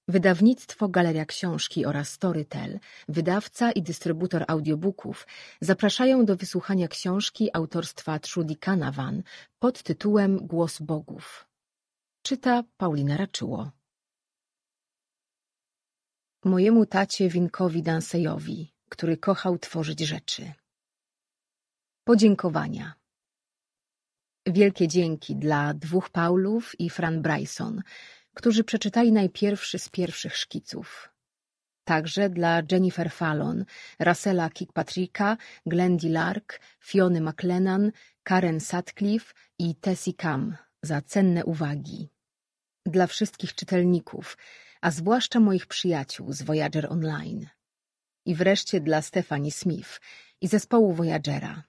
Wydawnictwo Galeria Książki oraz Storytel, wydawca i dystrybutor audiobooków, zapraszają do wysłuchania książki autorstwa Trudy Canavan pod tytułem Głos Bogów. Czyta Paulina Raczyło. Mojemu tacie Winkowi Danseyowi, który kochał tworzyć rzeczy. Podziękowania. Wielkie dzięki dla 2 Paulów i Fran Bryson, którzy przeczytali najpierwszy z pierwszych szkiców. Także dla Jennifer Fallon, Russella Kirkpatricka, Glendy Lark, Fiony McLennan, Karen Sutcliffe i Tessie Kam za cenne uwagi. Dla wszystkich czytelników, a zwłaszcza moich przyjaciół z Voyager Online. I wreszcie dla Stephanie Smith i zespołu Voyagera.